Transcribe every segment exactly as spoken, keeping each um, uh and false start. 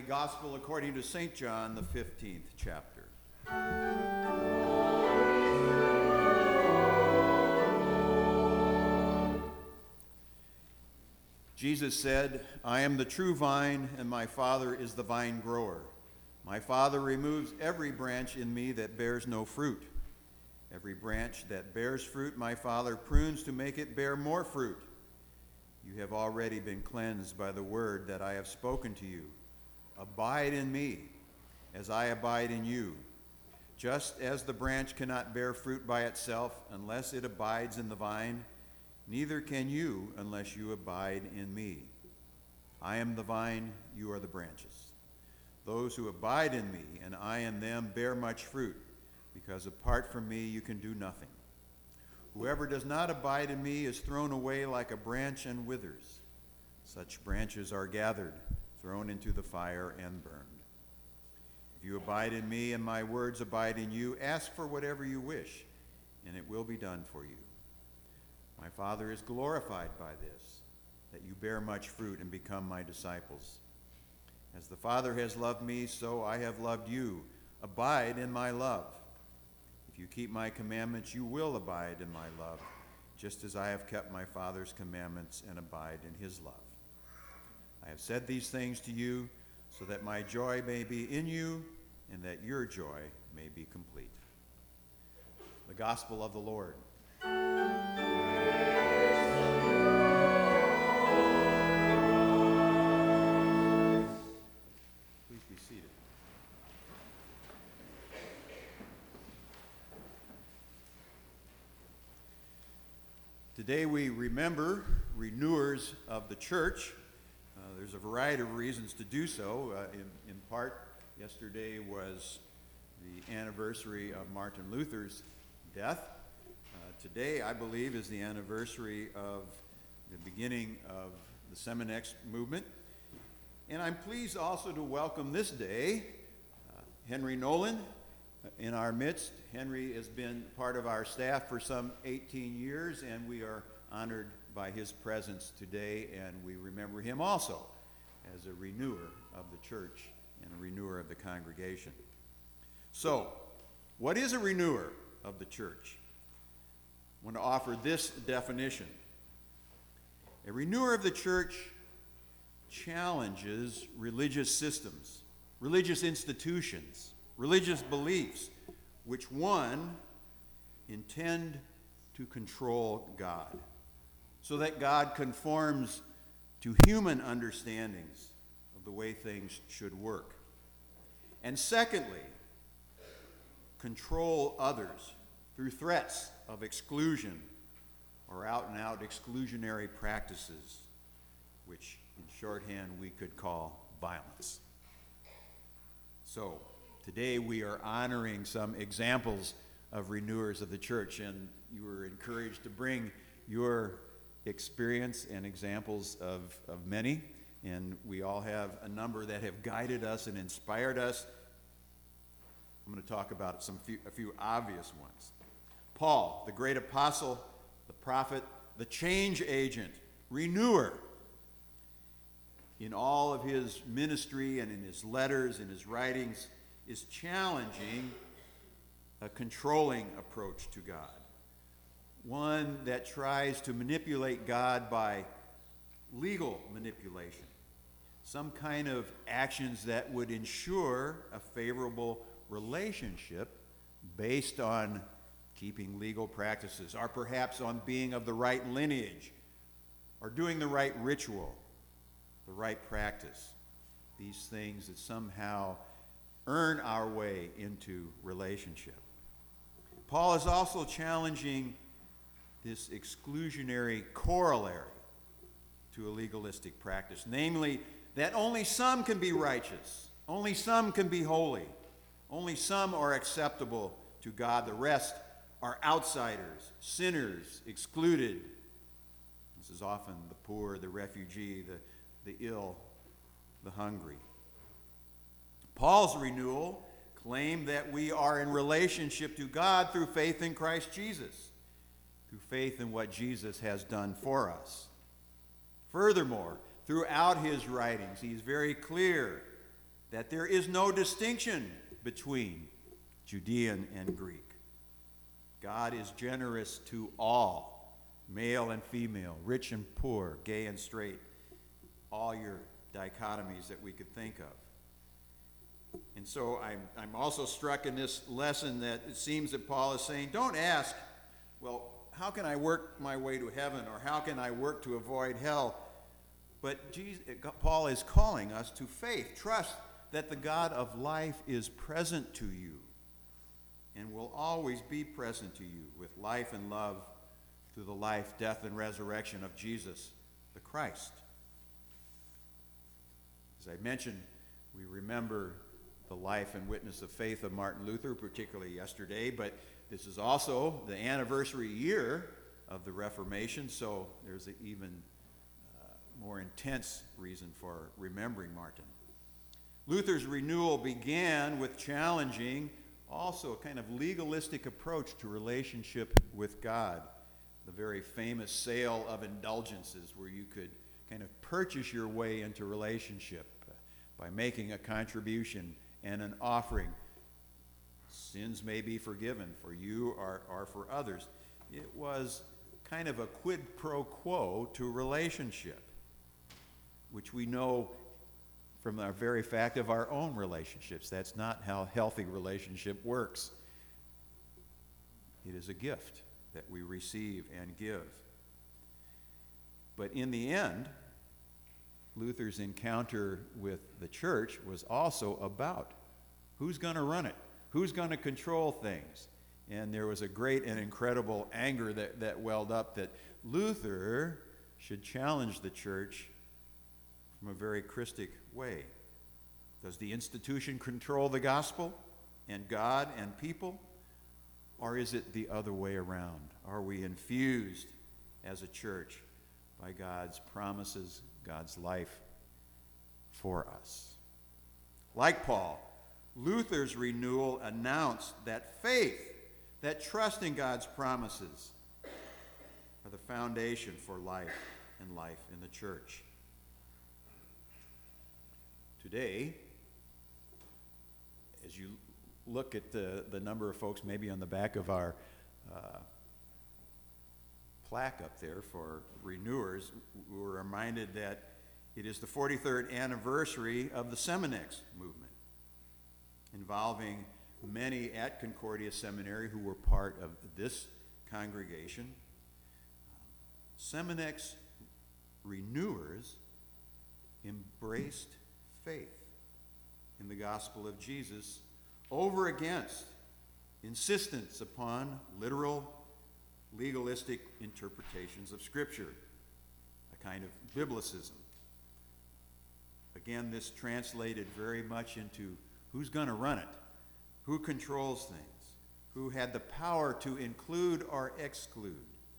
Holy Gospel according to Saint John, the fifteenth chapter. Jesus said, "I am the true vine, and my Father is the vine grower. My Father removes every branch in me that bears no fruit. Every branch that bears fruit, my Father prunes to make it bear more fruit. You have already been cleansed by the word that I have spoken to you. Abide in me, as I abide in you. Just as the branch cannot bear fruit by itself unless it abides in the vine, neither can you unless you abide in me. I am the vine, you are the branches. Those who abide in me and I in them bear much fruit, because apart from me you can do nothing. Whoever does not abide in me is thrown away like a branch and withers. Such branches are gathered, thrown into the fire, and burned. If you abide in me and my words abide in you, ask for whatever you wish, and it will be done for you. My Father is glorified by this, that you bear much fruit and become my disciples. As the Father has loved me, so I have loved you. Abide in my love. If you keep my commandments, you will abide in my love, just as I have kept my Father's commandments and abide in his love. I have said these things to you so that my joy may be in you and that your joy may be complete." The Gospel of the Lord. Please be seated. Today we remember renewers of the church. Uh, there's a variety of reasons to do so. Uh, in, in part, yesterday was the anniversary of Martin Luther's death. Uh, today, I believe, is the anniversary of the beginning of the Seminex movement. And I'm pleased also to welcome this day uh, Henry Nolan in our midst. Henry has been part of our staff for some eighteen years, and we are honored by his presence today, and we remember him also as a renewer of the church and a renewer of the congregation. So, what is a renewer of the church? I want to offer this definition. A renewer of the church challenges religious systems, religious institutions, religious beliefs, which, one, intend to control God, so that God conforms to human understandings of the way things should work. And secondly, control others through threats of exclusion or out-and-out exclusionary practices, which in shorthand we could call violence. So, today we are honoring some examples of renewers of the church, and you were encouraged to bring your experience and examples of, of many, and we all have a number that have guided us and inspired us. I'm going to talk about some few, a few obvious ones. Paul, the great apostle, the prophet, the change agent, renewer. In all of his ministry and in his letters and his writings, is challenging a controlling approach to God. One that tries to manipulate God by legal manipulation. Some kind of actions that would ensure a favorable relationship based on keeping legal practices, or perhaps on being of the right lineage, or doing the right ritual, the right practice. These things that somehow earn our way into relationship. Paul is also challenging this exclusionary corollary to a legalistic practice, namely that only some can be righteous, only some can be holy, only some are acceptable to God, the rest are outsiders, sinners, excluded. This is often the poor, the refugee, the, the ill, the hungry. Paul's renewal claimed that we are in relationship to God through faith in Christ Jesus, through faith in what Jesus has done for us. Furthermore, throughout his writings, he's very clear that there is no distinction between Judean and Greek. God is generous to all, male and female, rich and poor, gay and straight, all your dichotomies that we could think of. And so I'm, I'm also struck in this lesson that it seems that Paul is saying, don't ask, well, how can I work my way to heaven, or how can I work to avoid hell? But Jesus, Paul is calling us to faith. Trust that the God of life is present to you and will always be present to you with life and love through the life, death, and resurrection of Jesus the Christ. As I mentioned, we remember the life and witness of faith of Martin Luther, particularly yesterday, but this is also the anniversary year of the Reformation, so there's an even uh, more intense reason for remembering Martin. Luther's renewal began with challenging also a kind of legalistic approach to relationship with God, the very famous sale of indulgences, where you could kind of purchase your way into relationship by making a contribution and an offering. Sins may be forgiven for you or, or for others. It was kind of a quid pro quo to relationship, which we know from the very fact of our own relationships. That's not how healthy relationship works. It is a gift that we receive and give. But in the end, Luther's encounter with the church was also about who's going to run it, who's going to control things. And there was a great and incredible anger that, that welled up that Luther should challenge the church from a very Christic way. Does the institution control the gospel and God and people? Or is it the other way around? Are we infused as a church by God's promises, God's life for us? Like Paul, Luther's renewal announced that faith, that trust in God's promises, are the foundation for life and life in the church. Today, as you look at the, the number of folks maybe on the back of our uh, plaque up there for renewers, we're reminded that it is the forty-third anniversary of the Seminex movement, involving many at Concordia Seminary who were part of this congregation. Seminex renewers embraced faith in the gospel of Jesus over against insistence upon literal, legalistic interpretations of Scripture, a kind of biblicism. Again, this translated very much into who's going to run it, who controls things, who had the power to include or exclude.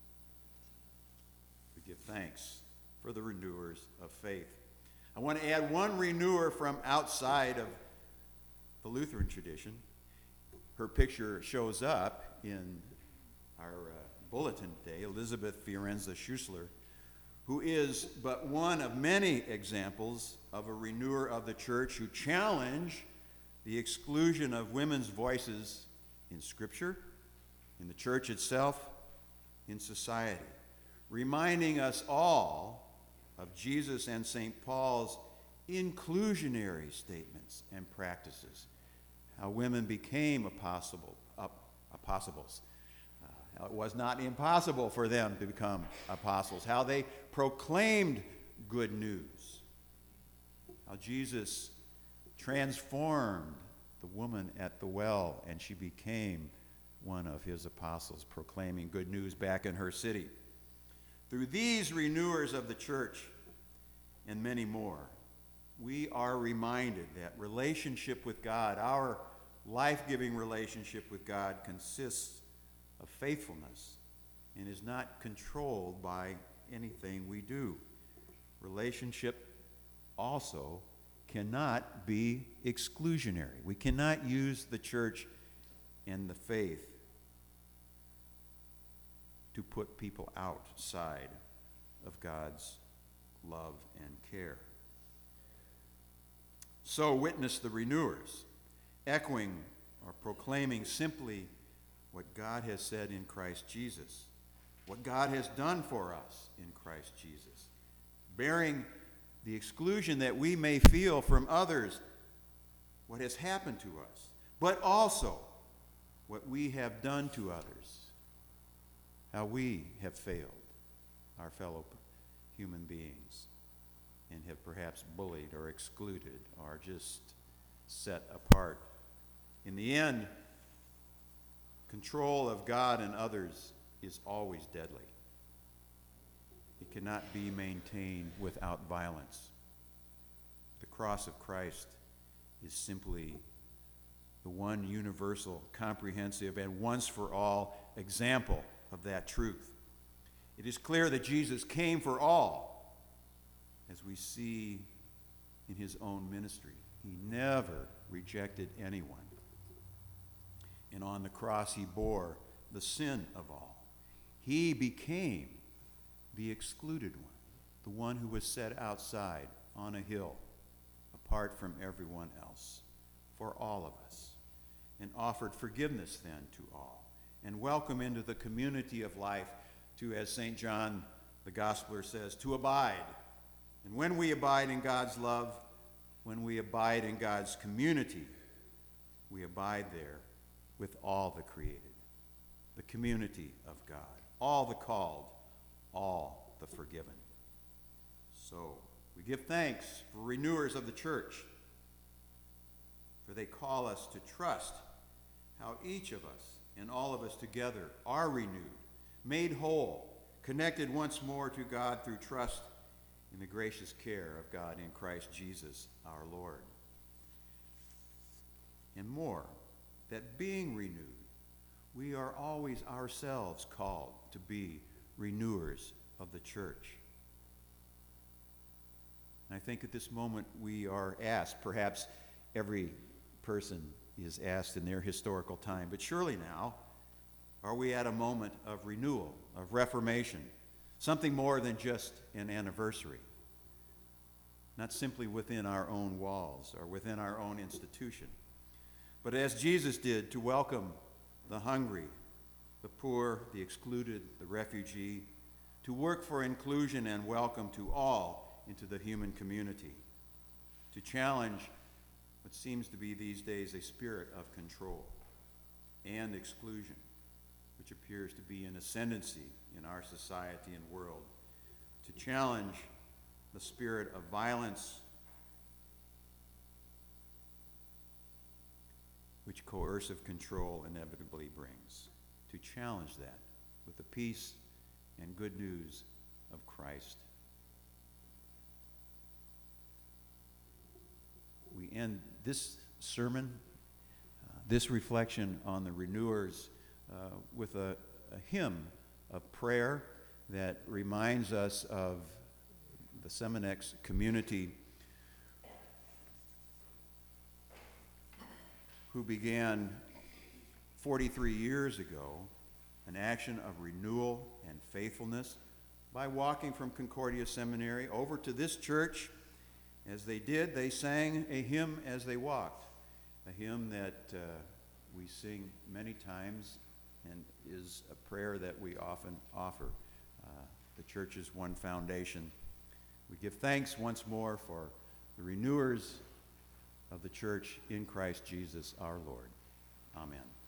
We give thanks for the renewers of faith. I want to add one renewer from outside of the Lutheran tradition. Her picture shows up in our uh, bulletin today, Elizabeth Fiorenza Schussler, who is but one of many examples of a renewer of the church who challenge the exclusion of women's voices in Scripture, in the church itself, in society, reminding us all of Jesus and Saint Paul's inclusionary statements and practices, how women became apostle, uh, apostles, uh, how it was not impossible for them to become apostles, how they proclaimed good news, how Jesus transformed the woman at the well and she became one of his apostles, proclaiming good news back in her city. Through these renewers of the church and many more, we are reminded that relationship with God, our life-giving relationship with God, consists of faithfulness and is not controlled by anything we do. Relationship also cannot be exclusionary. We cannot use the church and the faith to put people outside of God's love and care. So witness the renewers, echoing or proclaiming simply what God has said in Christ Jesus, what God has done for us in Christ Jesus, bearing the exclusion that we may feel from others, what has happened to us, but also what we have done to others, how we have failed our fellow human beings and have perhaps bullied or excluded or just set apart. In the end, control of God and others is always deadly. It cannot be maintained without violence. The cross of Christ is simply the one universal, comprehensive, and once for all example of that truth. It is clear that Jesus came for all, as we see in his own ministry. He never rejected anyone. And on the cross, he bore the sin of all. He became the excluded one, the one who was set outside on a hill, apart from everyone else, for all of us, and offered forgiveness then to all, and welcome into the community of life to, as Saint John the Gospeler says, to abide. And when we abide in God's love, when we abide in God's community, we abide there with all the created, the community of God, all the called, all the forgiven. So we give thanks for renewers of the church, for they call us to trust how each of us and all of us together are renewed, made whole, connected once more to God through trust in the gracious care of God in Christ Jesus our Lord. And more, that being renewed, we are always ourselves called to be renewers of the church. And I think at this moment we are asked, perhaps every person is asked in their historical time, but surely now, are we at a moment of renewal, of reformation, something more than just an anniversary? Not simply within our own walls or within our own institution, but as Jesus did, to welcome the hungry, the poor, the excluded, the refugee, to work for inclusion and welcome to all into the human community, to challenge what seems to be these days a spirit of control and exclusion, which appears to be an ascendancy in our society and world, to challenge the spirit of violence which coercive control inevitably brings, to challenge that with the peace and good news of Christ. We end this sermon, uh, this reflection on the renewers, uh, with a, a hymn of prayer that reminds us of the Seminex community who began forty-three years ago an action of renewal and faithfulness by walking from Concordia Seminary over to this church. As they did, they sang a hymn as they walked, a hymn that uh, we sing many times and is a prayer that we often offer. Uh, the church's one foundation. We give thanks once more for the renewers of the church in Christ Jesus our Lord. Amen.